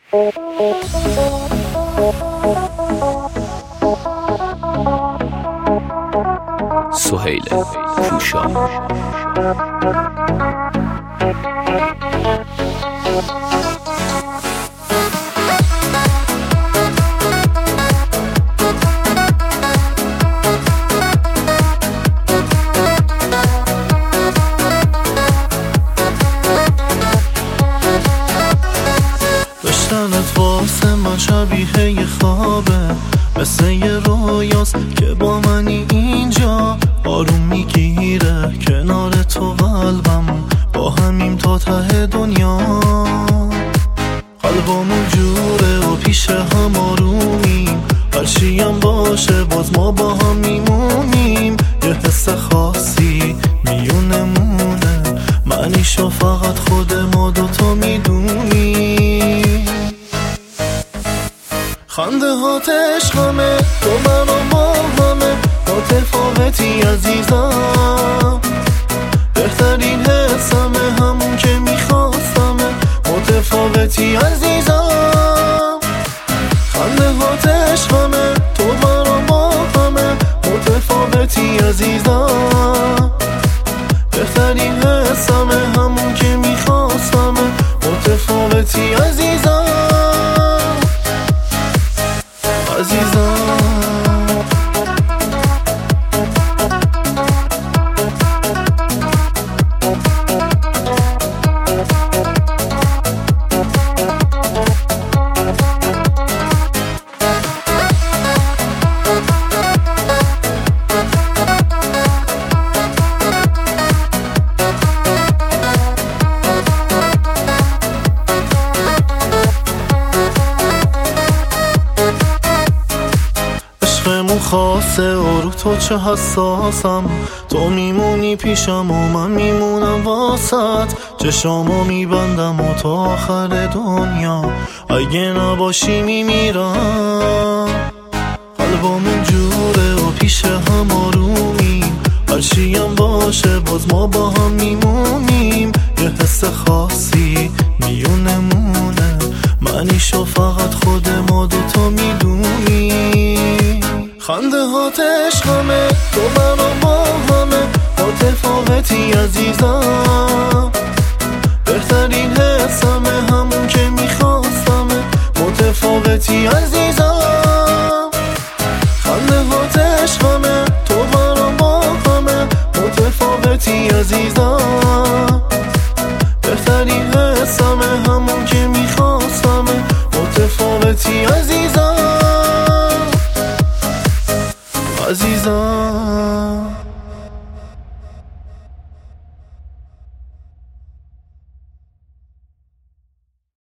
سهیل پوشا. داشتنت واسه من شبیه یه خوابه، مثل یه رویاست که با منی اینجا. آروم میگیره کنار تو قلبم، با همیم تا ته دنیا. قلبمون جوره و پیش هم آرومیم، هرچی هم باشه باز ما با هم میمونیم. یه حس خاصی میونمونه، معنیشو فقط خود ما دوتا میدونیم. خنده هات عشقمه، تو من و ما همه متفاوتی عزیزم. بهترین حسمه، همون که میخواستمه، متفاوتی عزیزم. خنده هات عشقمه، تو من و ما همه متفاوتی عزیزم. بهترین حسمه، همون که میخواستمه، متفاوتی عزیزم. عشقمون خاصه و رو تو چه حساسم. تو میمونی پیشم و من میمونم واسط. چشامو میبندم و تا آخر دنیا، اگه نباشی میمیرم. قلبمون جوره و پیش هم آرومیم، هرچی هم باشه باز ما با هم میمونیم. یه حس خاصی میونمونه، معنیشو فقط خود ما دوتا میدونیم. خنده هات عشقمه، تو من و ما همه متفاوتی عزیزم. بهترین حسمه، همون که میخواستمه، متفاوتی عزیزم. خنده هات عشقمه، تو من و ما همه متفاوتی عزیزم. بهترین حسمه، همون که میخواستمه، متفاوتی عزیزم. عزیزم